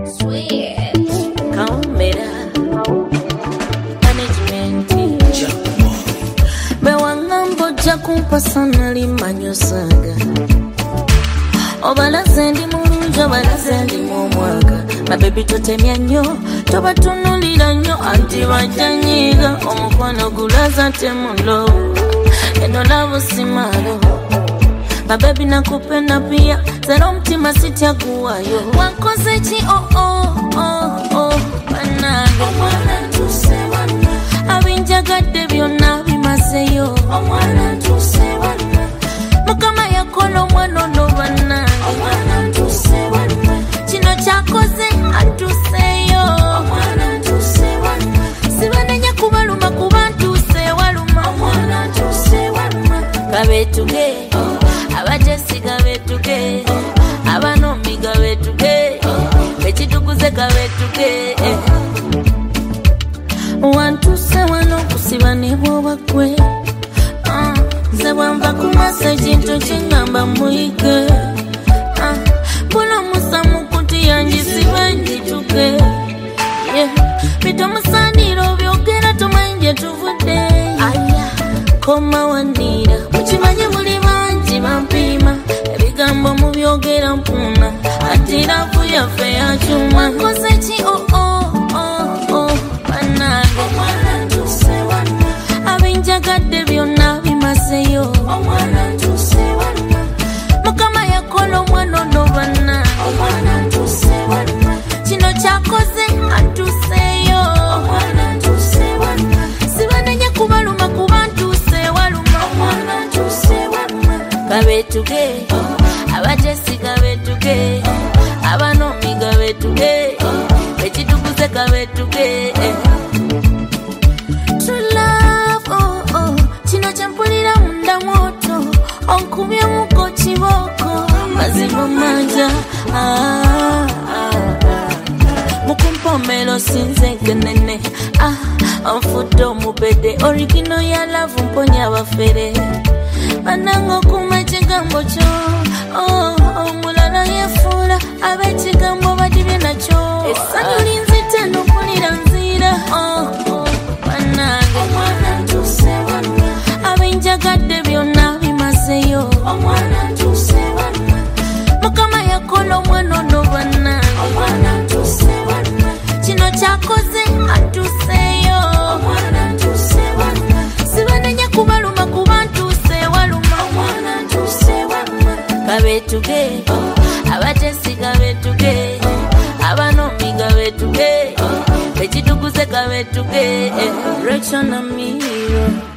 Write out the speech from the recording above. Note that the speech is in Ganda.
Sweet. Kaumera. Management. Bewangambo jakumpa sana limanyo saga. Obalaze ndi mulungi obalaze ndi mwomwaga. Baby totemya nnyo tobatunulira nnyo anti bajanyiga omukono gulaza temulo eno lavo simalo. Baby nakupenda pia zero mtima sitakuwayo wankoze chi banange omwana tusewana abinjagadde byonna bimazeyo omwana tusewana mukama yakola omwana ono banange omwana tusewana kino kyakoze atuseyo omwana tusewana sibanenya kubaluma kuba ntusewaluma omwana tusewana kabetuge abajesiga betuge abanoomiga betuge ekitukuze kabetuge wantuse wano okusiba ne bwobagwe nze bwanva kumasa ekintu kingamba muyige buno musamukuti yanjisiba njituke bitomusanira obyogera tomanyi gye tuvudde koma wanira mukimanye muli bangi bampima ebigambo mubyogera mpuna atirafu yaffe yakyuma nkoze ki banange omwana ntusewana abinjagadde byonna bimazeyo omwana ntusewana mukama yakola omwana ono banange omwana ntusewana kino kyakoze atuseyo omwana ntusewana sibanenya kubaluma kuba ntusewaluma omwana ntusewana kabetuge abajesiga betuge abanoomiga betuge ekitukuze kabetuge True love kino kyempulira munda mwoto onkubyemu kiboko mazima manja mukumpomero sinze nkenene onfudde omubede origino ya love mponya abafere banango kuma ekigambo kyo omulala yefuula ab'ekigambo badibye nakyo essanyu linzite n'okulira nzira banange omwana ntusewana abinjagadde byonna bimazeyo omwana ntusewana mukama yakola omwana ono banange omwana ntusewana kino kyakoze atuseyo omwana ntusewana sibanenya kubaluma kuba ntusewaluma omwana ntusewana kabetuge abajesiga betuge abanoomiga betuge ekitukuze kabetuge Rachel na Miro